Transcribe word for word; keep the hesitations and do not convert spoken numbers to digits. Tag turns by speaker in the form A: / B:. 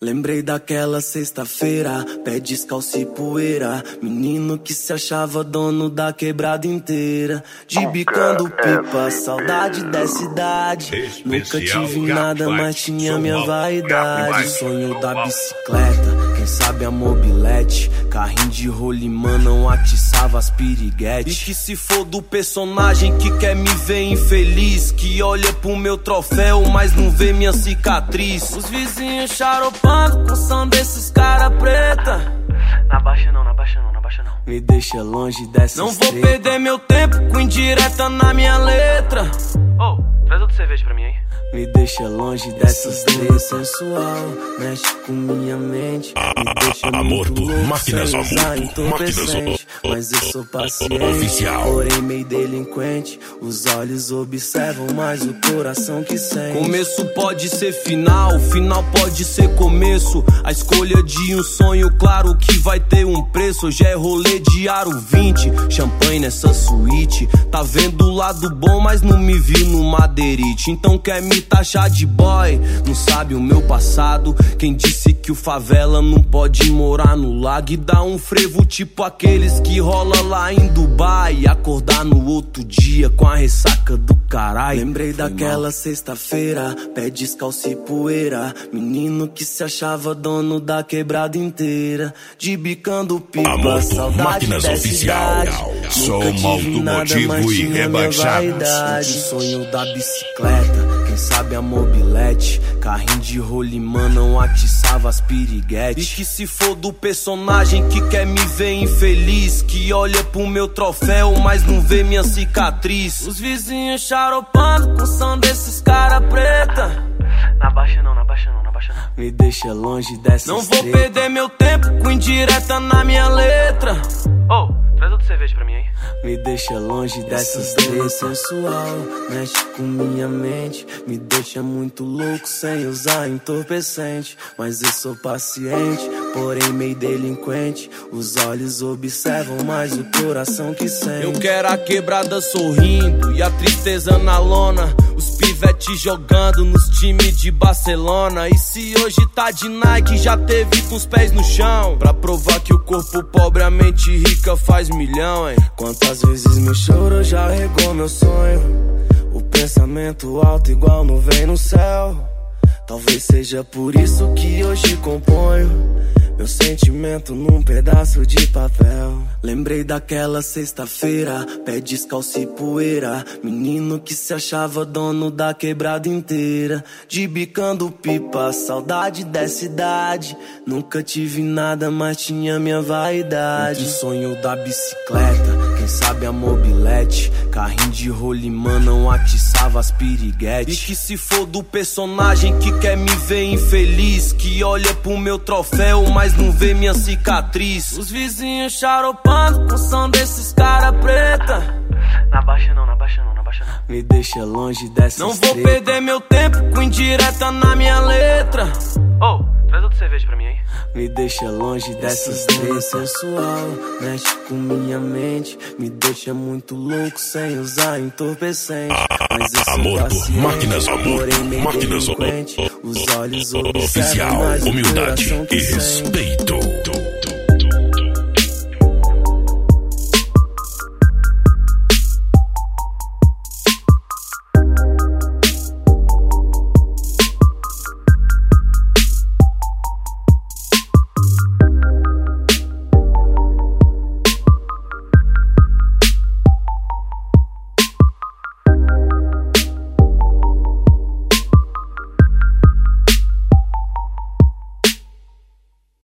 A: Lembrei daquela sexta-feira, pé descalço e poeira, menino que se achava dono da quebrada inteira, de bicando pipa, saudade dessa idade. Nunca tive nada, mas tinha minha vaidade. Sonho da bicicleta, quem sabe a mobilete, carrinho de rolimã não atiçava as piriguetes. E que se for do personagem que quer me ver infeliz, que olha pro meu troféu, mas não vê minha cicatriz. Os vizinhos xaropando com som desses cara preta.
B: Na baixa não, na baixa não, na baixa não.
A: Me deixa longe dessas
B: Não vou treta. Perder meu tempo com indireta na minha letra.
C: Oh, traz outra cerveja pra mim aí.
A: Me deixa longe dessas três sensual, mexe com minha mente, me deixa
D: amor
A: muito
D: por
A: louco,
D: máquinas
A: sem usar
D: entorpecente.
A: Mas eu sou paciente,
D: oficial,
A: porém meio delinquente. Os olhos observam, mas o coração que sente.
B: Começo pode ser final, final pode ser começo. A escolha de um sonho, claro que vai ter um preço. Hoje é rolê de aro vinte, champanhe nessa suíte. Tá vendo o lado bom, mas não me viu no madeirite. Então quer me taxar de boy, não sabe o meu passado. Quem disse que o favela não pode morar no lago e dar um frevo tipo aqueles que rola lá em Dubai e acordar no outro dia com a ressaca do caralho.
A: Lembrei daquela sexta-feira, pé descalço e poeira, menino que se achava dono da quebrada inteira, de bicando pipa,
D: amor por
A: saudade
D: máquinas
A: dessa
D: oficial.
A: idade.
D: Som
A: Nunca tive nada,
D: automotivo
A: mas
D: e
A: tinha minha
D: rebaixado.
A: vaidade. Sonho da bicicleta, quem sabe a mobilete, carrinho de rolimã não atiçava as piriguetes.
B: E que se for do personagem que quer me ver infeliz, que olha pro meu troféu, mas não vê minha cicatriz. Os vizinhos xaropando com som desses cara preta.
C: Na baixa não, na baixa não, na baixa não.
A: Me deixa longe dessas
B: Não vou
A: treta.
B: perder meu tempo com indireta na minha letra.
C: Oh, traz outra cerveja pra mim aí.
A: Me deixa longe dessas três sensual, mexe com minha mente, me deixa muito louco sem usar entorpecente. Mas eu sou paciente, porém meio delinquente. Os olhos observam, mas o coração que sente.
B: Eu quero a quebrada sorrindo e a tristeza na lona, os pivetes jogando nos times de Barcelona. E se hoje tá de Nike, já teve com os pés no chão, pra provar que o corpo pobre, a mente rica faz milhão, hein?
A: Quantas vezes meu choro já regou meu sonho, o pensamento alto igual nuvem no céu. Talvez seja por isso que hoje componho meu sentimento num pedaço de papel. Lembrei daquela sexta-feira, pé descalço e poeira, menino que se achava dono da quebrada inteira, de bicando pipa, saudade dessa idade. Nunca tive nada, mas tinha minha vaidade.
B: O sonho da bicicleta, quem sabe a mobilete, carrinho de rolimã não atiçava as piriguetes. E que se for do personagem que quer me ver infeliz, que olha pro meu troféu, mas não vê minha cicatriz. Os vizinhos xaropando com som desses cara preta.
C: Na baixa não, na baixa não, na baixa não.
A: Me deixa longe dessas
B: Não vou
A: treta.
B: perder meu tempo com indireta na minha letra.
C: Oh, traz outra cerveja pra mim aí.
A: Me deixa longe dessas três sensual, mexe com minha mente, me deixa muito louco sem usar entorpecente. Mas eu sou
D: amor por
A: paciente,
D: máquinas, amor
A: porém meio
D: máquinas
A: delinquente. Os olhos observam,
D: oficial,
A: mas o
D: humildade
A: coração que
D: e
A: sente.
D: respeito.